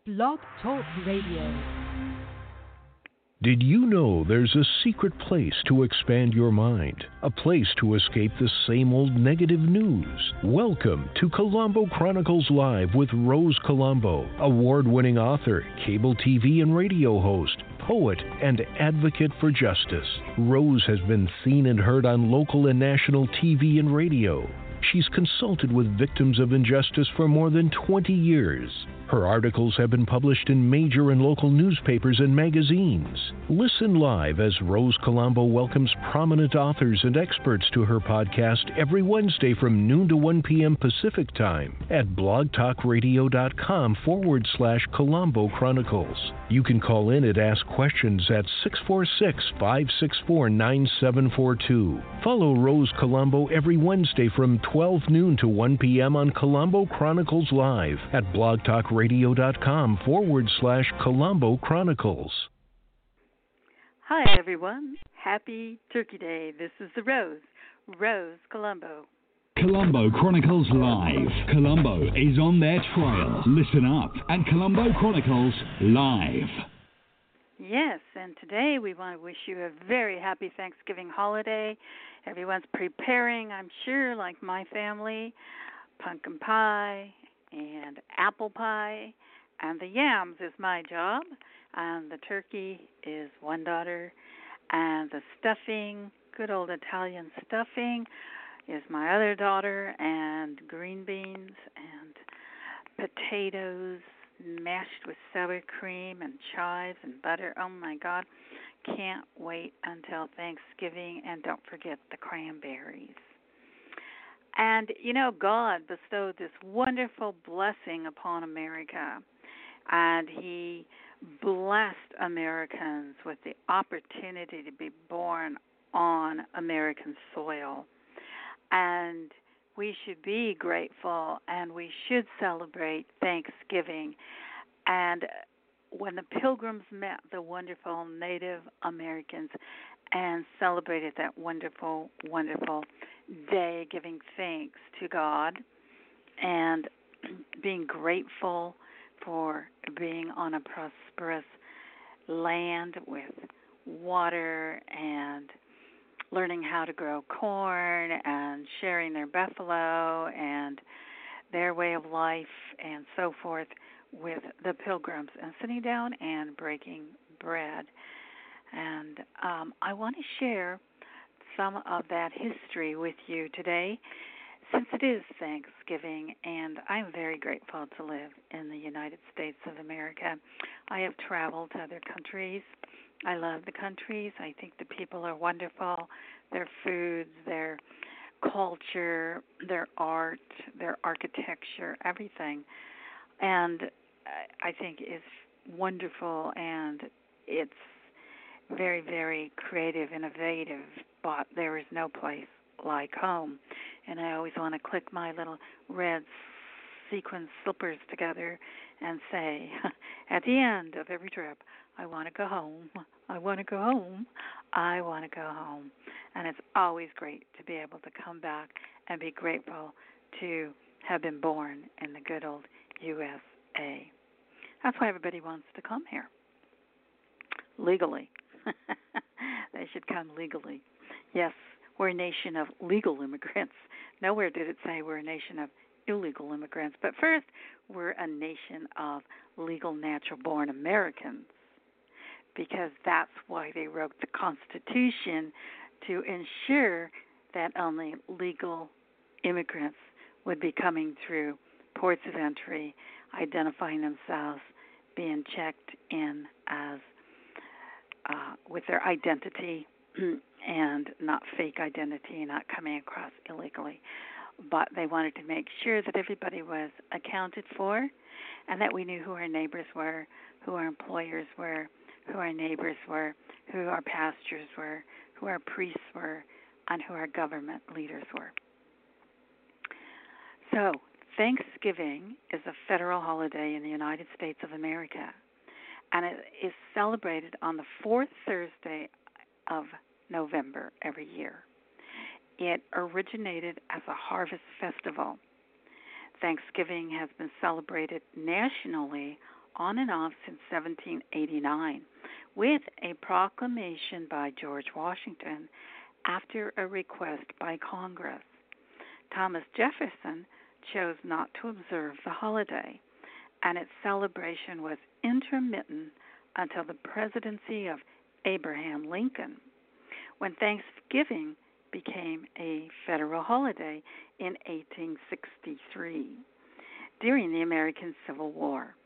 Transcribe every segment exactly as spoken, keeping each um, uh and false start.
Blog Talk Radio. Did you know there's a secret place to expand your mind? A place to escape the same old negative news? Welcome to Colombo Chronicles Live with Rose Colombo, award-winning author, cable T V and radio host, poet, and advocate for justice. Rose has been seen and heard on local and national T V and radio. She's consulted with victims of injustice for more than twenty years. Her articles have been published in major and local newspapers and magazines. Listen live as Rose Colombo welcomes prominent authors and experts to her podcast every Wednesday from noon to one p.m. Pacific Time at blogtalkradio.com forward slash Colombo Chronicles. You can call in and ask questions at six four six, five six four, nine seven four two. Follow Rose Colombo every Wednesday from twelve noon to one p.m. on Colombo Chronicles Live at blogtalkradio.com forward slash Colombo Chronicles. Hi, everyone. Happy Turkey Day. This is the Rose, Rose Colombo. Colombo Chronicles Live. Colombo is on their trail. Listen up at Colombo Chronicles Live. Yes, and today we want to wish you a very happy Thanksgiving holiday. Everyone's preparing, I'm sure, like my family, pumpkin pie and apple pie, and the yams is my job, and the turkey is one daughter, and the stuffing, good old Italian stuffing, is my other daughter, and green beans and potatoes mashed with sour cream and chives and butter. Oh, my God. Can't wait until Thanksgiving, and don't forget the cranberries. And, you know, God bestowed this wonderful blessing upon America, and He blessed Americans with the opportunity to be born on American soil. And we should be grateful, and we should celebrate Thanksgiving. And when the Pilgrims met the wonderful Native Americans and celebrated that wonderful, wonderful day, giving thanks to God and being grateful for being on a prosperous land with water and learning how to grow corn and sharing their buffalo and their way of life and so forth with the Pilgrims, and sitting down and breaking bread. And um, I want to share some of that history with you today, since it is Thanksgiving, and I'm very grateful to live in the United States of America. I have traveled to other countries. I love the countries. I think the people are wonderful. Their foods, their culture, their art, their architecture, everything. And I think is wonderful, and it's very, very creative, innovative, but there is no place like home. And I always want to click my little red sequin slippers together and say, at the end of every trip, I want to go home, I want to go home, I want to go home. And it's always great to be able to come back and be grateful to have been born in the good old U S A. That's why everybody wants to come here. Legally. They should come legally. Yes, we're a nation of legal immigrants. Nowhere did it say we're a nation of illegal immigrants. But first, we're a nation of legal, natural-born Americans, because that's why they wrote the Constitution, to ensure that only legal immigrants would be coming through ports of entry, identifying themselves, being checked in as uh, with their identity and not fake identity, not coming across illegally. But they wanted to make sure that everybody was accounted for, and that we knew who our neighbors were, who our employers were, who our neighbors were, who our pastors were, who our priests were, and who our government leaders were. So, Thanksgiving is a federal holiday in the United States of America, and it is celebrated on the fourth Thursday of November every year. It originated as a harvest festival. Thanksgiving has been celebrated nationally on and off since seventeen eighty-nine, with a proclamation by George Washington after a request by Congress. Thomas Jefferson chose not to observe the holiday, and its celebration was intermittent until the presidency of Abraham Lincoln, when Thanksgiving became a federal holiday in eighteen sixty-three during the American Civil War.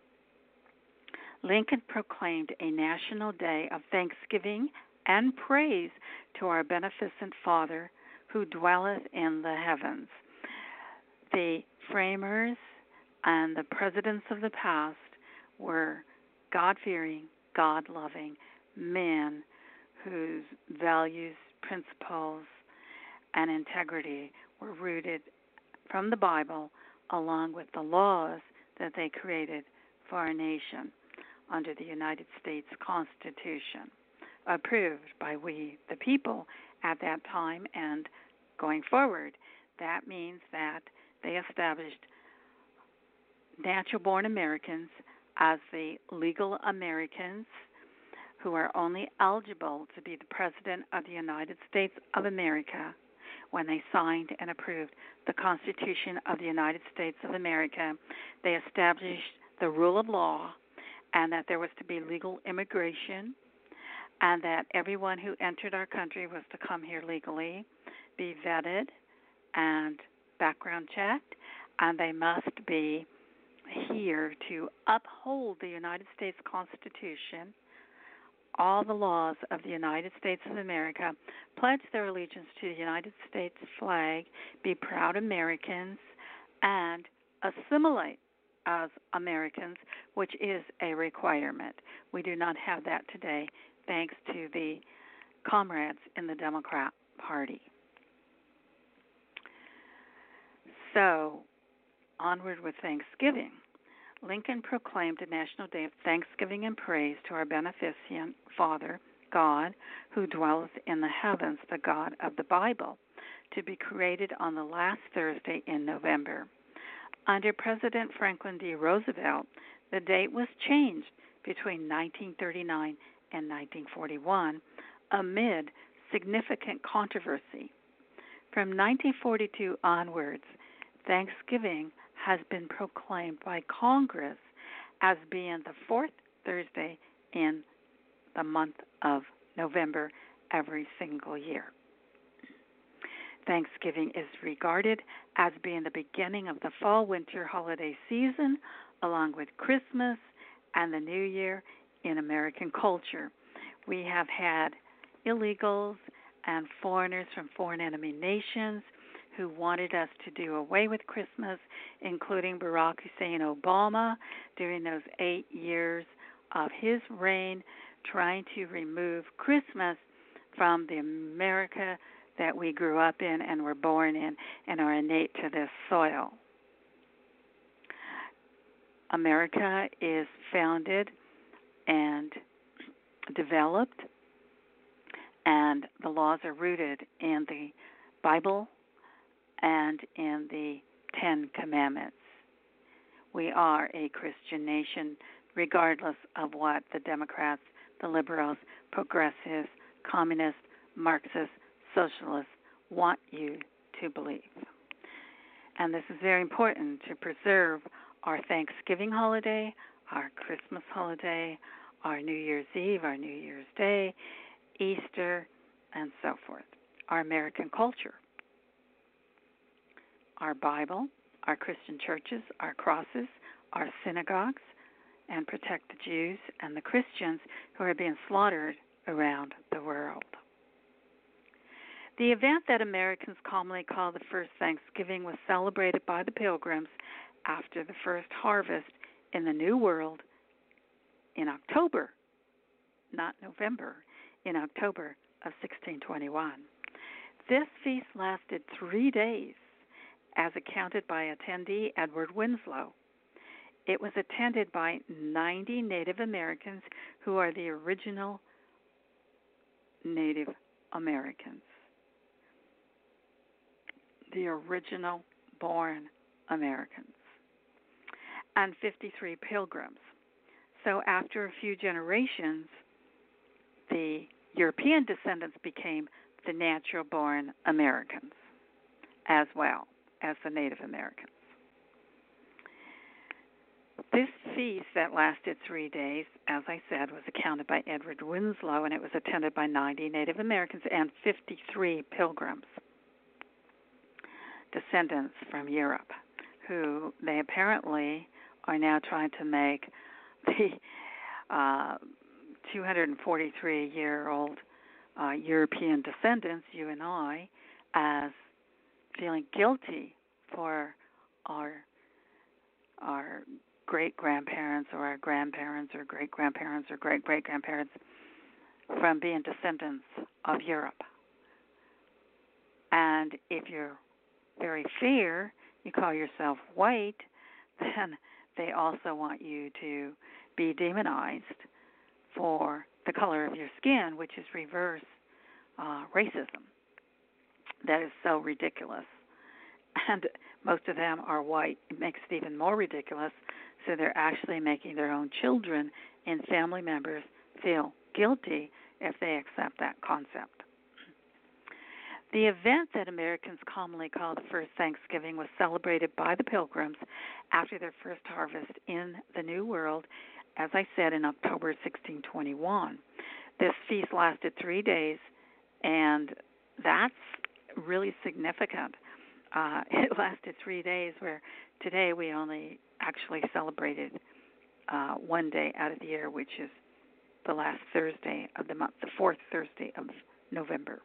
Lincoln proclaimed a national day of thanksgiving and praise to our beneficent Father who dwelleth in the heavens. The framers and the presidents of the past were God-fearing, God-loving men whose values, principles, and integrity were rooted from the Bible along with the laws that they created for our nation under the United States Constitution, approved by we, the people, at that time and going forward. That means that they established natural-born Americans as the legal Americans who are only eligible to be the President of the United States of America when they signed and approved the Constitution of the United States of America. They established the rule of law and that there was to be legal immigration and that everyone who entered our country was to come here legally, be vetted and background checked, and they must be here to uphold the United States Constitution, all the laws of the United States of America, pledge their allegiance to the United States flag, be proud Americans, and assimilate as Americans, which is a requirement. We do not have that today, thanks to the comrades in the Democrat Party. So, onward with Thanksgiving. Lincoln proclaimed a national day of thanksgiving and praise to our beneficent Father, God, who dwelleth in the heavens, the God of the Bible, to be created on the last Thursday in November. Under President Franklin D. Roosevelt, the date was changed between nineteen thirty-nine and nineteen forty-one amid significant controversy. From nineteen forty-two onwards, Thanksgiving has been proclaimed by Congress as being the fourth Thursday in the month of November every single year. Thanksgiving is regarded as being the beginning of the fall-winter holiday season, along with Christmas and the New Year in American culture. We have had illegals and foreigners from foreign enemy nations who wanted us to do away with Christmas, including Barack Hussein Obama during those eight years of his reign, trying to remove Christmas from the America that we grew up in and were born in and are innate to this soil. America is founded and developed, and the laws are rooted in the Bible and in the Ten Commandments. We are a Christian nation, regardless of what the Democrats, the liberals, progressives, communists, Marxists, socialists want you to believe. And this is very important to preserve our Thanksgiving holiday, our Christmas holiday, our New Year's Eve, our New Year's Day, Easter, and so forth. Our American culture, our Bible, our Christian churches, our crosses, our synagogues, and protect the Jews and the Christians who are being slaughtered around the world. The event that Americans commonly call the first Thanksgiving was celebrated by the Pilgrims after the first harvest in the New World in October, not November, in October of sixteen twenty-one. This feast lasted three days, as accounted by attendee Edward Winslow. It was attended by ninety Native Americans who are the original Native Americans, the original born Americans, and fifty-three pilgrims. So after a few generations, the European descendants became the natural-born Americans as well as the Native Americans. This feast that lasted three days, as I said, was accounted by Edward Winslow, and it was attended by ninety Native Americans and fifty-three pilgrims, descendants from Europe, who they apparently are now trying to make the uh, two hundred forty-three-year-old uh, European descendants, you and I, as feeling guilty for our our great-grandparents or our grandparents or great-grandparents or great-great-grandparents from being descendants of Europe. And if you're very fair, you call yourself white, then they also want you to be demonized for the color of your skin, which is reverse uh, racism. That is so ridiculous. And most of them are white. It makes it even more ridiculous. So they're actually making their own children and family members feel guilty if they accept that concept. The event that Americans commonly call the first Thanksgiving was celebrated by the Pilgrims after their first harvest in the New World, as I said, in October sixteen twenty-one. This feast lasted three days, and that's really significant. Uh, it lasted three days, where today we only actually celebrated uh, one day out of the year, which is the last Thursday of the month, the fourth Thursday of November.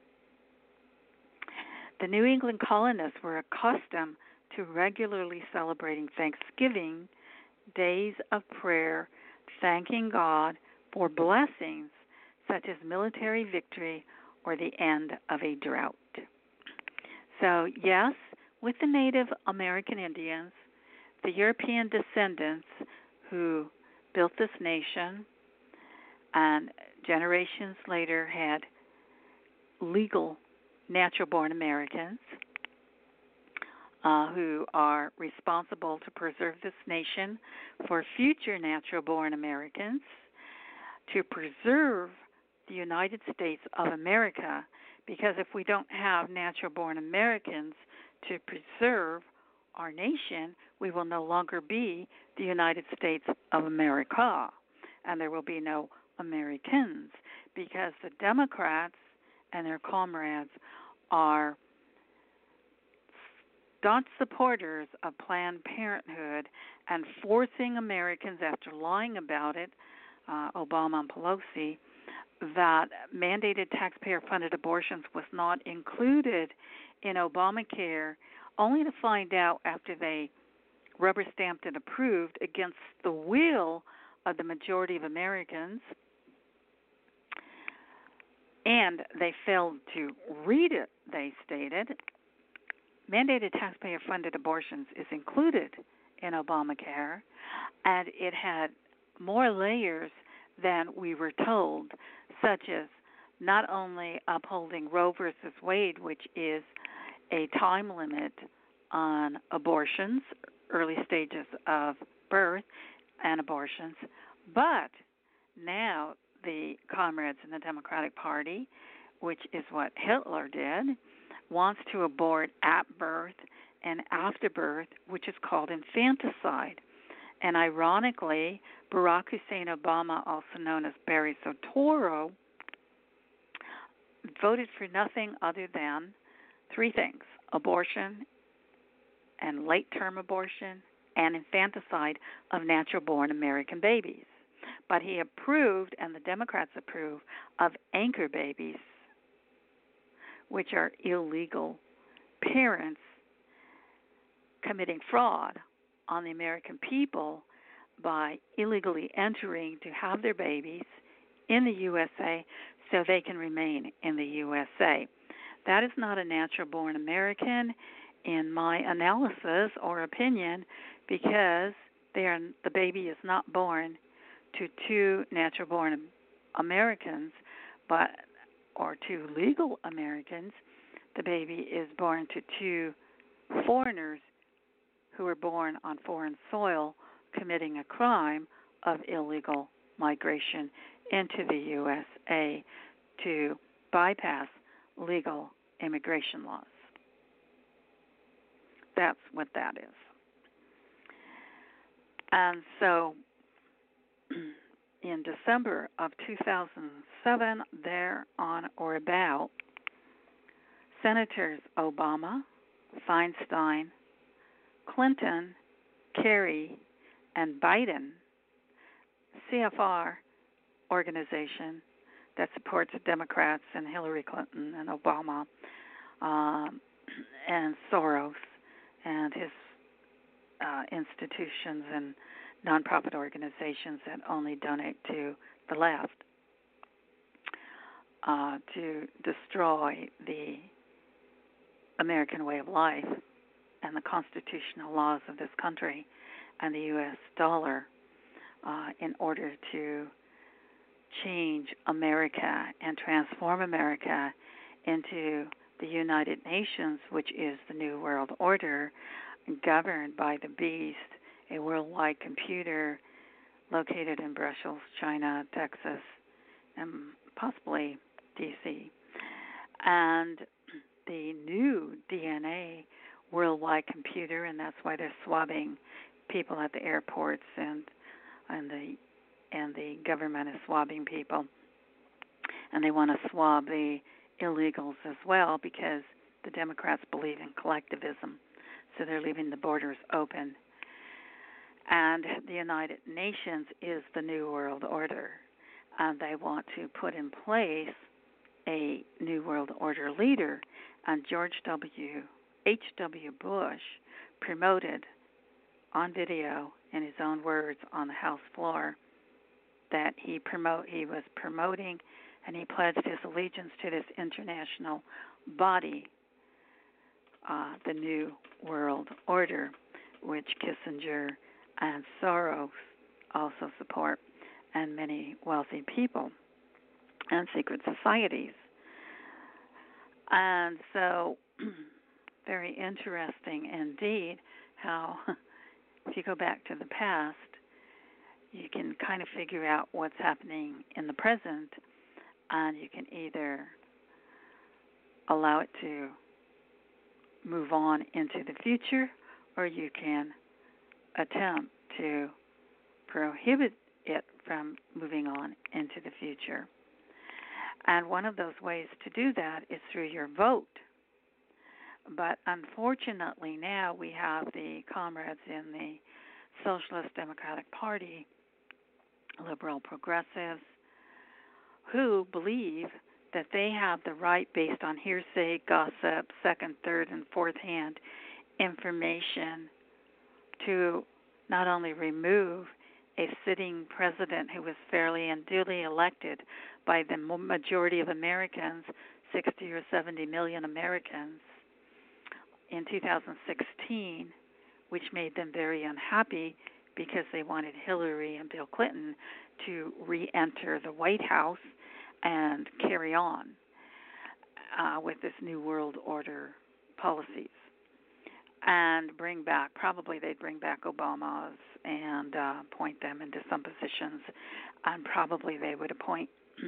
The New England colonists were accustomed to regularly celebrating Thanksgiving, days of prayer, thanking God for blessings such as military victory or the end of a drought. So, yes, with the Native American Indians, the European descendants who built this nation and generations later had legal natural-born Americans uh, who are responsible to preserve this nation for future natural-born Americans, to preserve the United States of America, because if we don't have natural-born Americans to preserve our nation, we will no longer be the United States of America, and there will be no Americans, because the Democrats and their comrades are staunch supporters of Planned Parenthood and forcing Americans, after lying about it, uh, Obama and Pelosi, that mandated taxpayer-funded abortions was not included in Obamacare, only to find out after they rubber-stamped and approved against the will of the majority of Americans, and they failed to read it, they stated. Mandated taxpayer-funded abortions is included in Obamacare, and it had more layers than we were told, such as not only upholding Roe versus Wade, which is a time limit on abortions, early stages of birth and abortions, but now the comrades in the Democratic Party, which is what Hitler did, wants to abort at birth and after birth, which is called infanticide. And ironically, Barack Hussein Obama, also known as Barry Soetoro, voted for nothing other than three things: abortion and late-term abortion and infanticide of natural-born American babies. But he approved, and the Democrats approve, of anchor babies, which are illegal parents committing fraud on the American people by illegally entering to have their babies in the U S A so they can remain in the U S A. That is not a natural-born American in my analysis or opinion, because they are, the baby is not born to two natural-born Americans, but or two legal Americans. The baby is born to two foreigners who were born on foreign soil committing a crime of illegal migration into the U S A to bypass legal immigration laws. That's what that is. And so in December of two thousand seven, there on or about, Senators Obama, Feinstein, Clinton, Kerry, and Biden, C F R organization that supports Democrats and Hillary Clinton and Obama, um, and Soros and his uh, institutions and nonprofit organizations that only donate to the left, uh, to destroy the American way of life and the constitutional laws of this country and the U S dollar uh, in order to change America and transform America into the United Nations, which is the New World Order, governed by the beast, a worldwide computer located in Brussels, China, Texas, and possibly D C And the new D N A worldwide computer, and that's why they're swabbing people at the airports, and and the and the government is swabbing people, and they want to swab the illegals as well because the Democrats believe in collectivism, so they're leaving the borders open. And the United Nations is the New World Order, and they want to put in place a New World Order leader. And George W. H W. Bush promoted on video, in his own words, on the House floor, that he promote he was promoting and he pledged his allegiance to this international body, uh, the New World Order, which Kissinger and Soros also support, and many wealthy people and secret societies. And so, very interesting indeed how, if you go back to the past, you can kind of figure out what's happening in the present, and you can either allow it to move on into the future, or you can attempt to prohibit it from moving on into the future. And one of those ways to do that is through your vote. But unfortunately now we have the comrades in the Socialist Democratic Party, liberal progressives, who believe that they have the right, based on hearsay, gossip, second, third, and fourth hand information, to not only remove a sitting president who was fairly and duly elected by the majority of Americans, sixty or seventy million Americans, in two thousand sixteen, which made them very unhappy because they wanted Hillary and Bill Clinton to re-enter the White House and carry on uh, with this New World Order policies. And bring back, probably they'd bring back Obama's and uh, appoint them into some positions. And probably they would appoint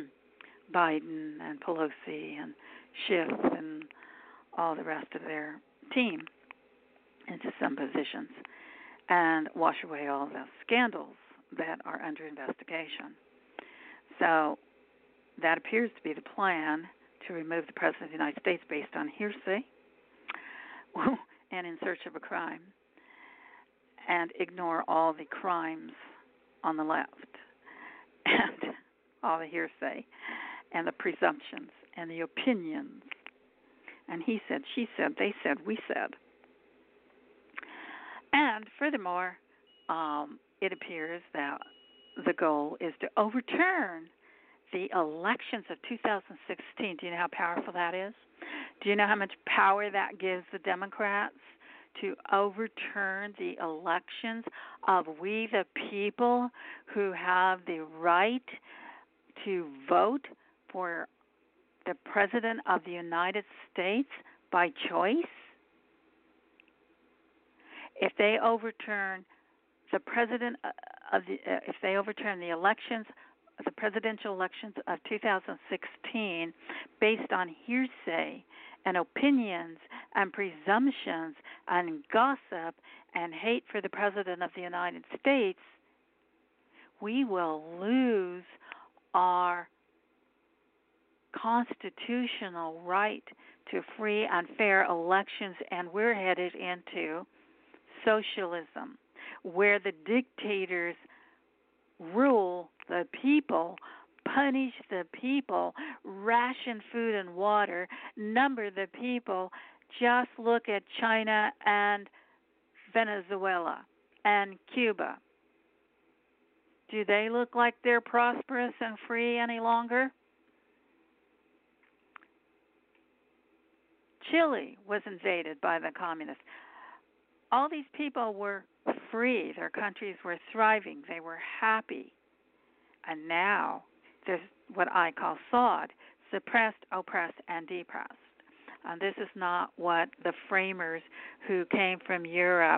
Biden and Pelosi and Schiff and all the rest of their team into some positions and wash away all the scandals that are under investigation. So that appears to be the plan, to remove the President of the United States based on hearsay and in search of a crime, and ignore all the crimes on the left and all the hearsay and the presumptions and the opinions. And he said, she said, they said, we said. And furthermore, um, it appears that the goal is to overturn the elections of two thousand sixteen. Do you know how powerful that is? Do you know how much power that gives the Democrats to overturn the elections of we the people who have the right to vote for the President of the United States by choice? If they overturn the President of the, uh, if they overturn the elections, the presidential elections of two thousand sixteen, based on hearsay and opinions and presumptions and gossip and hate for the President of the United States, we will lose our constitutional right to free and fair elections, and we're headed into socialism, where the dictators rule the people, punish the people, ration food and water, number the people. Just look at China and Venezuela and Cuba. Do they look like they're prosperous and free any longer? Chile was invaded by the communists. All these people were free. Their countries were thriving. They were happy. And now there's what I call S O D, suppressed, oppressed, and depressed. And this is not what the framers who came from Europe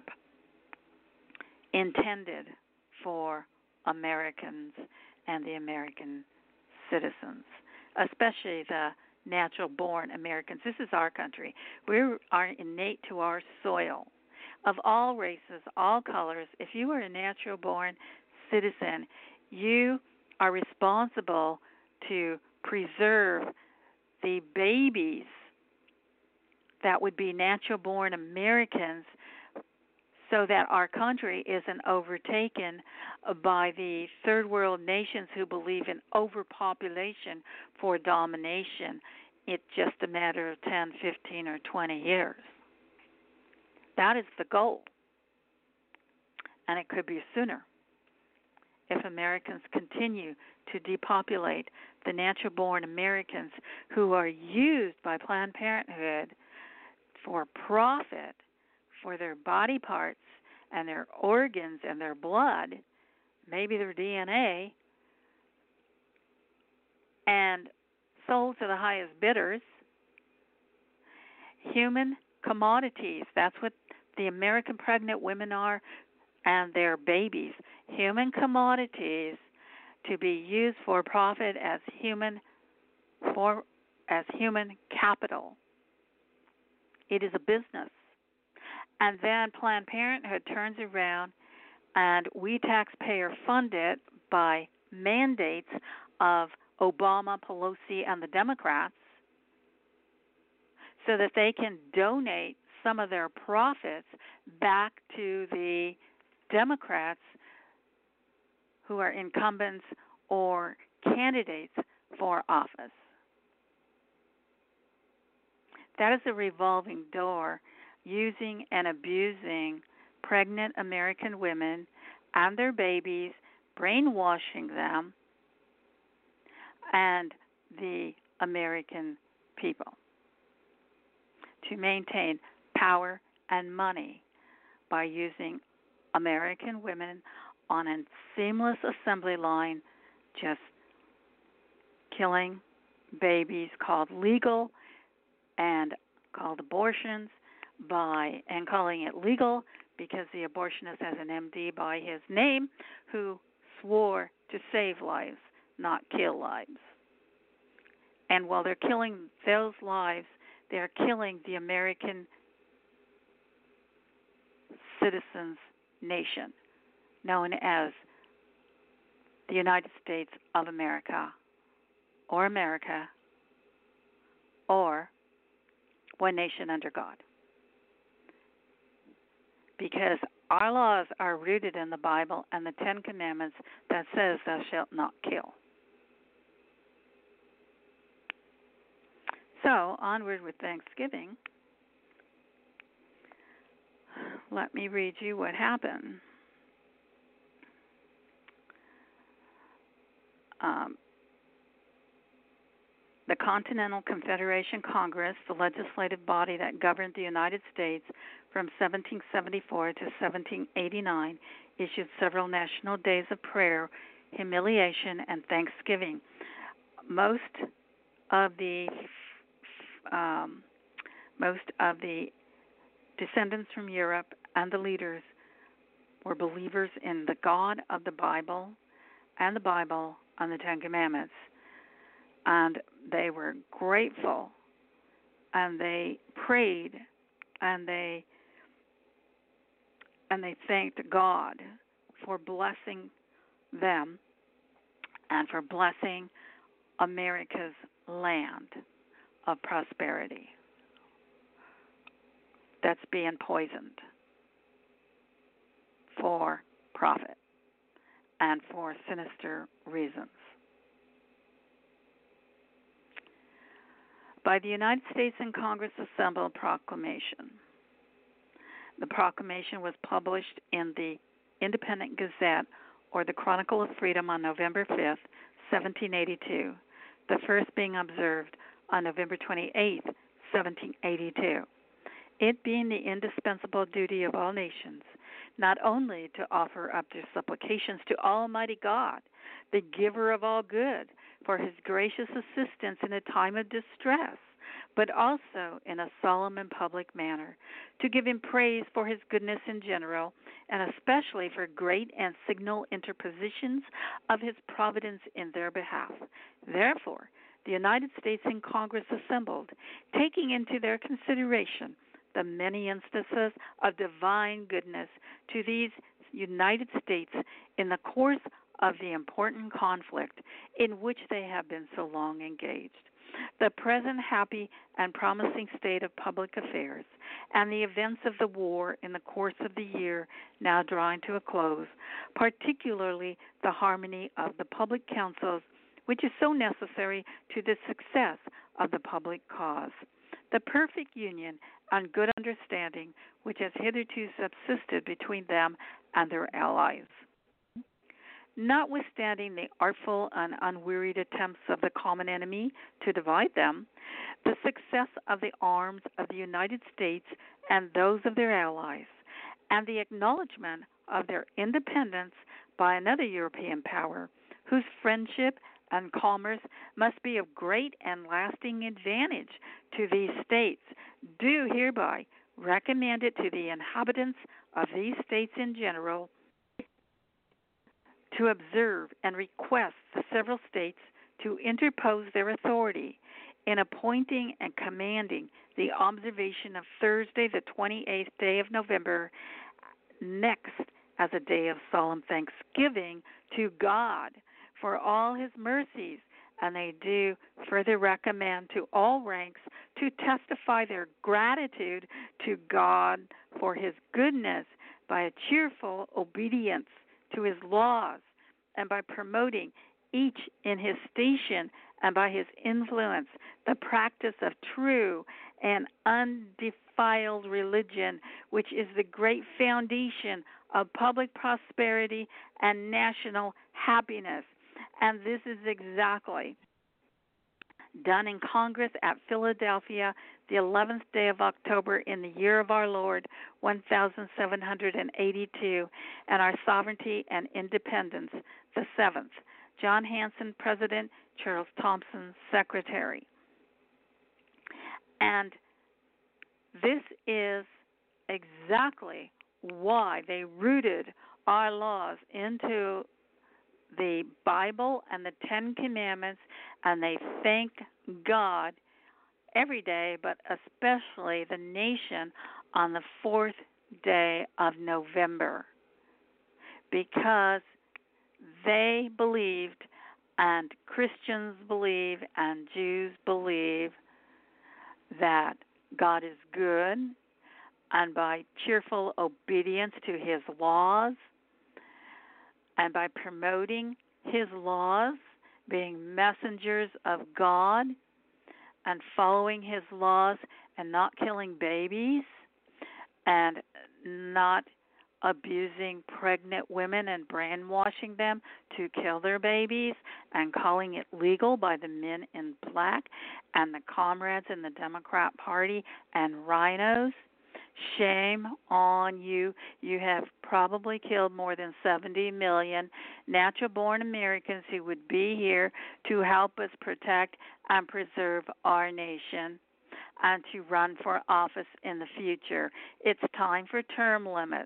intended for Americans and the American citizens, especially the natural-born Americans. This is our country. We are innate to our soil. Of all races, all colors, if you are a natural-born citizen, you are responsible to preserve the babies that would be natural-born Americans so that our country isn't overtaken by the third world nations who believe in overpopulation for domination. It's just a matter of ten, fifteen, or twenty years. That is the goal. And it could be sooner if Americans continue to depopulate the natural-born Americans who are used by Planned Parenthood for profit, for their body parts and their organs and their blood, maybe their D N A, and sold to the highest bidders. Human commodities, that's what the American pregnant women are, and their babies. Human commodities to be used for profit as human for as human capital. It is a business. And then Planned Parenthood turns around and we taxpayer fund it by mandates of Obama, Pelosi, and the Democrats so that they can donate some of their profits back to the Democrats who are incumbents or candidates for office. That is a revolving door, using and abusing pregnant American women and their babies, brainwashing them, and the American people to maintain power and money by using American women on a seamless assembly line, just killing babies called legal and called abortions, by and calling it legal because the abortionist has an M D by his name who swore to save lives, not kill lives. And while they're killing those lives, they're killing the American citizens' nation, known as the United States of America, or America, or one nation under God. Because our laws are rooted in the Bible and the Ten Commandments that says thou shalt not kill. So, onward with Thanksgiving. Let me read you what happened. Um, the Continental Confederation Congress, the legislative body that governed the United States from seventeen seventy-four to seventeen eighty-nine, issued several national days of prayer, humiliation, and thanksgiving. Most of the um, most of the descendants from Europe and the leaders were believers in the God of the Bible and the Bible and the Ten Commandments. And they were grateful, and they prayed, and they and they thanked God for blessing them and for blessing America's land of prosperity that's being poisoned for profit and for sinister reasons. By the United States and Congress assembled proclamation. The proclamation was published in the Independent Gazette, or the Chronicle of Freedom, on November fifth, seventeen eighty-two, the first being observed on November twenty-eighth, seventeen eighty-two. It being the indispensable duty of all nations, not only to offer up their supplications to Almighty God, the giver of all good, for his gracious assistance in a time of distress, but also in a solemn and public manner, to give him praise for his goodness in general, and especially for great and signal interpositions of his providence in their behalf. Therefore, the United States in Congress assembled, taking into their consideration the many instances of divine goodness to these United States in the course of the important conflict in which they have been so long engaged, the present happy and promising state of public affairs, and the events of the war in the course of the year now drawing to a close, particularly the harmony of the public councils, which is so necessary to the success of the public cause, the perfect union and good understanding which has hitherto subsisted between them and their allies. Notwithstanding the artful and unwearied attempts of the common enemy to divide them, the success of the arms of the United States and those of their allies, and the acknowledgement of their independence by another European power, whose friendship and commerce must be of great and lasting advantage to these states, do hereby recommend it to the inhabitants of these states in general to observe and request the several states to interpose their authority in appointing and commanding the observation of Thursday, the twenty-eighth day of November, next as a day of solemn thanksgiving to God for all his mercies, and they do further recommend to all ranks to testify their gratitude to God for his goodness by a cheerful obedience to his laws, and by promoting each in his station and by his influence the practice of true and undefiled religion, which is the great foundation of public prosperity and national happiness. And this is exactly done in Congress at Philadelphia, the eleventh day of October in the year of our Lord, one thousand seven hundred eighty-two, and our sovereignty and independence, the seventh. John Hanson, President, Charles Thompson, Secretary. And this is exactly why they rooted our laws into the Bible and the Ten Commandments, and they thank God every day, but especially the nation on the fourth day of November, because they believed, and Christians believe, and Jews believe that God is good, and by cheerful obedience to his laws, and by promoting his laws, being messengers of God, and following his laws, and not killing babies, and not abusing pregnant women and brainwashing them to kill their babies, and calling it legal by the men in black and the comrades in the Democrat Party and rhinos. Shame on you. You have probably killed more than seventy million natural-born Americans who would be here to help us protect and preserve our nation and to run for office in the future. It's time for term limits,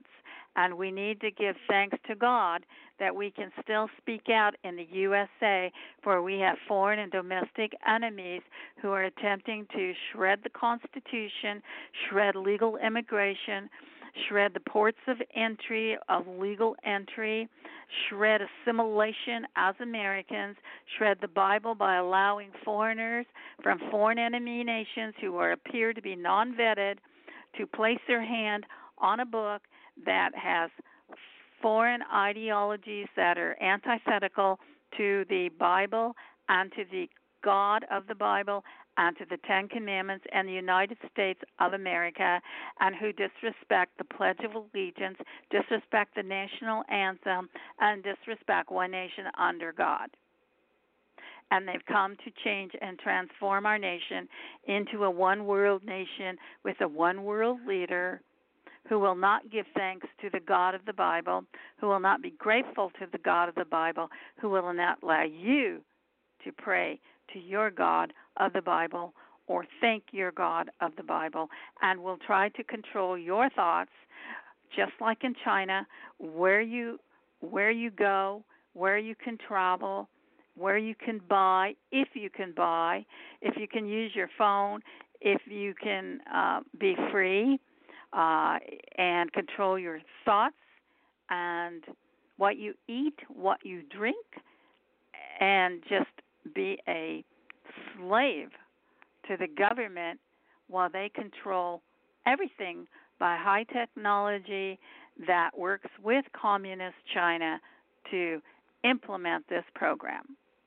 And we need to give thanks to God that we can still speak out in the U S A, for we have foreign and domestic enemies who are attempting to shred the Constitution, shred legal immigration, shred the ports of entry, of legal entry, shred assimilation as Americans, shred the Bible by allowing foreigners from foreign enemy nations who are appear to be non-vetted to place their hand on a book that has foreign ideologies that are antithetical to the Bible and to the God of the Bible and to the Ten Commandments and the United States of America, and who disrespect the Pledge of Allegiance, disrespect the national anthem, and disrespect one nation under God. And they've come to change and transform our nation into a one-world nation with a one-world leader who will not give thanks to the God of the Bible, who will not be grateful to the God of the Bible, who will not allow you to pray to your God of the Bible or thank your God of the Bible, and will try to control your thoughts, just like in China, where you where you go, where you can travel, where you can buy, if you can buy, if you can use your phone, if you can uh, be free uh, and control your thoughts and what you eat, what you drink, and just be a slave to the government while they control everything by high technology that works with communist China to implement this program.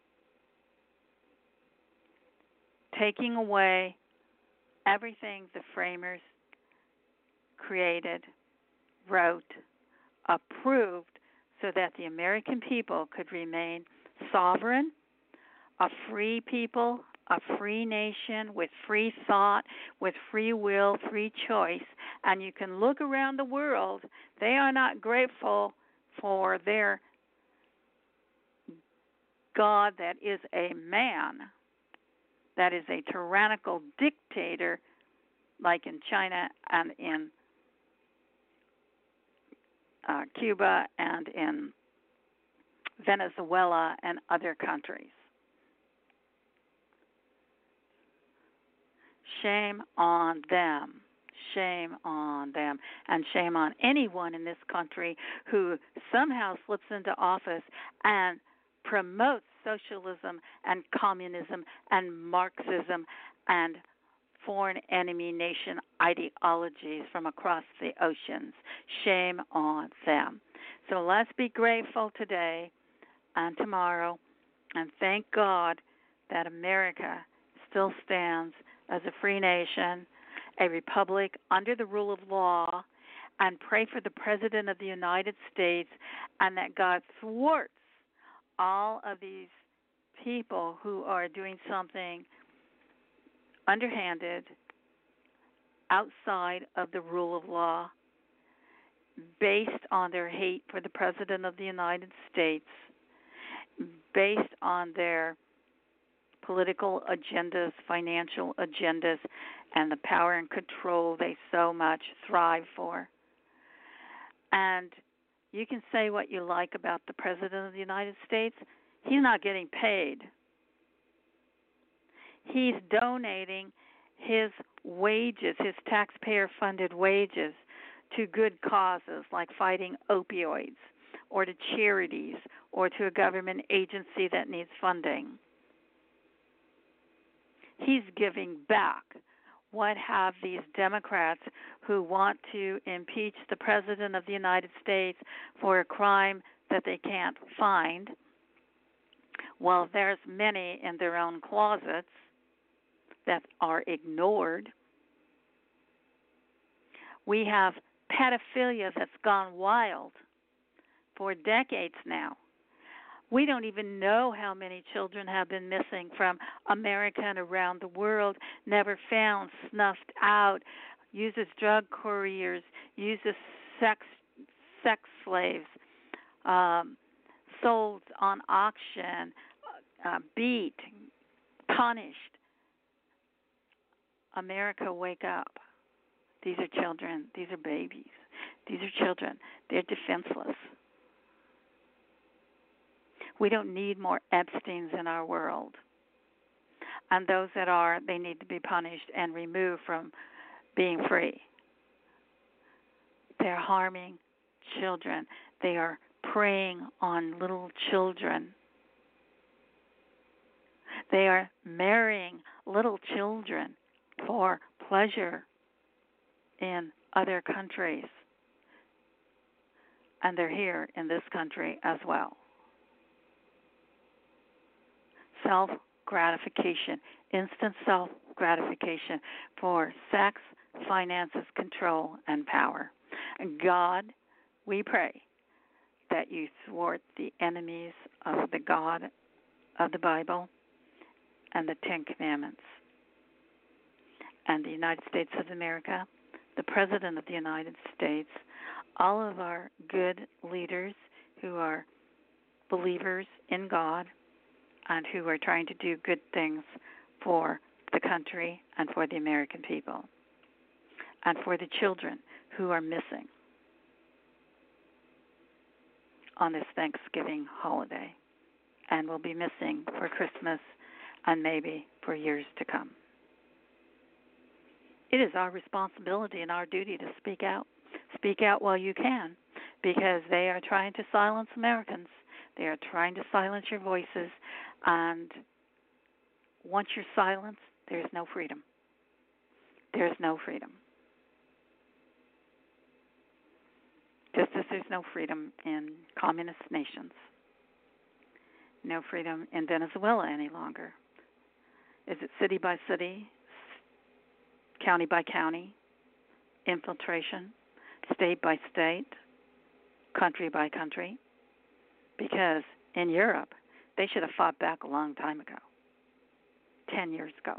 Taking away everything the framers created, wrote, approved, so that the American people could remain sovereign, a free people, a free nation with free thought, with free will, free choice. And you can look around the world. They are not grateful for their God that is a man, that is a tyrannical dictator, like in China and in uh, Cuba and in Venezuela and other countries. Shame on them. Shame on them. And shame on anyone in this country who somehow slips into office and promotes socialism and communism and Marxism and foreign enemy nation ideologies from across the oceans. Shame on them. So let's be grateful today and tomorrow and thank God that America still stands as a free nation, a republic under the rule of law, and pray for the President of the United States, and that God thwarts all of these people who are doing something underhanded, outside of the rule of law, based on their hate for the President of the United States, based on their political agendas, financial agendas, and the power and control they so much thrive for. And you can say what you like about the President of the United States. He's not getting paid. He's donating his wages, his taxpayer-funded wages, to good causes like fighting opioids, or to charities, or to a government agency that needs funding. He's giving back. What have these Democrats who want to impeach the President of the United States for a crime that they can't find? Well, there's many in their own closets that are ignored. We have pedophilia that's gone wild for decades now. We don't even know how many children have been missing from America and around the world, never found, snuffed out, uses drug couriers, uses sex sex slaves, um, sold on auction, uh, beat, punished. America, wake up. These are children. These are babies. These are children. They're defenseless. We don't need more Epsteins in our world. And those that are, they need to be punished and removed from being free. They're harming children. They are preying on little children. They are marrying little children for pleasure in other countries. And they're here in this country as well. Self-gratification, instant self-gratification for sex, finances, control, and power. And God, we pray that you thwart the enemies of the God of the Bible and the Ten Commandments. And the United States of America, the President of the United States, all of our good leaders who are believers in God and who are trying to do good things for the country and for the American people, and for the children who are missing on this Thanksgiving holiday and will be missing for Christmas and maybe for years to come. It is our responsibility and our duty to speak out. Speak out while you can, because they are trying to silence Americans. They are trying to silence your voices, and once you're silenced, there's no freedom. There's no freedom. Just as there's no freedom in communist nations. No freedom in Venezuela any longer. Is it city by city, county by county, infiltration, state by state, country by country? Because in Europe, they should have fought back a long time ago, ten years ago.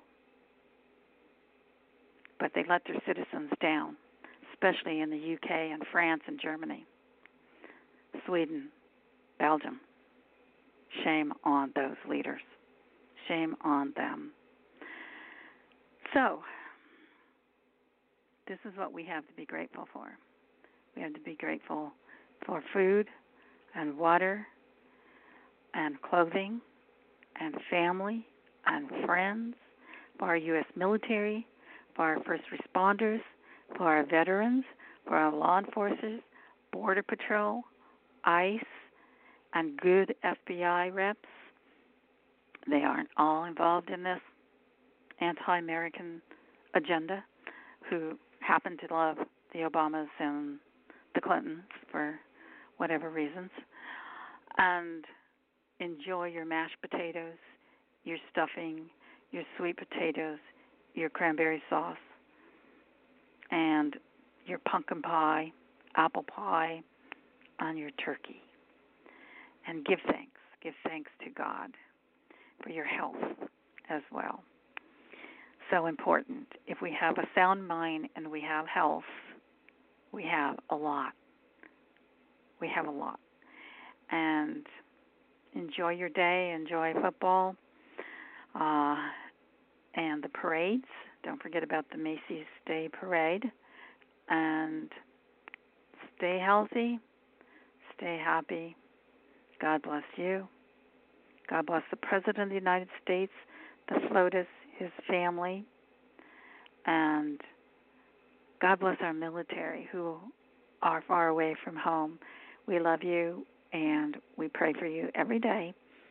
But they let their citizens down, especially in the U K and France and Germany, Sweden, Belgium. Shame on those leaders. Shame on them. So, this is what we have to be grateful for. We have to be grateful for food and water and clothing and family and friends, for our U S military, for our first responders, for our veterans, for our law enforcers, Border Patrol, ICE, and good F B I reps. They aren't all involved in this anti-American agenda, who happen to love the Obamas and the Clintons for whatever reasons. And enjoy your mashed potatoes, your stuffing, your sweet potatoes, your cranberry sauce, and your pumpkin pie, apple pie, and your turkey. And give thanks. Give thanks to God for your health as well. So important. If we have a sound mind and we have health, we have a lot. We have a lot. And enjoy your day. Enjoy football uh, and the parades. Don't forget about the Macy's Day Parade. And stay healthy. Stay happy. God bless you. God bless the President of the United States, the FLOTUS, his family, and God bless our military who are far away from home. We love you, and we pray for you every day.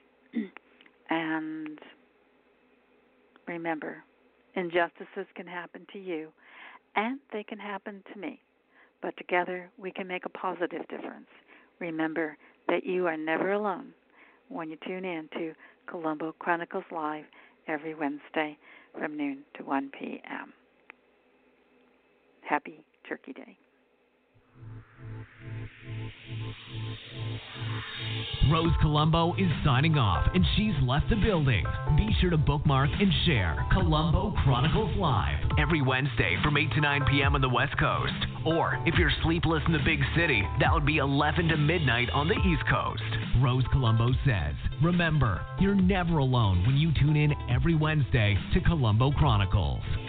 And remember, injustices can happen to you, and they can happen to me. But together, we can make a positive difference. Remember that you are never alone when you tune in to Colombo Chronicles Live every Wednesday from noon to one p.m. Happy Turkey Day. Rose Colombo is signing off, and she's left the building. Be sure to bookmark and share Colombo Chronicles Live every Wednesday from eight to nine p.m. on the West Coast. Or, if you're sleepless in the big city, that would be eleven to midnight on the East Coast. Rose Colombo says, remember, you're never alone when you tune in every Wednesday to Colombo Chronicles.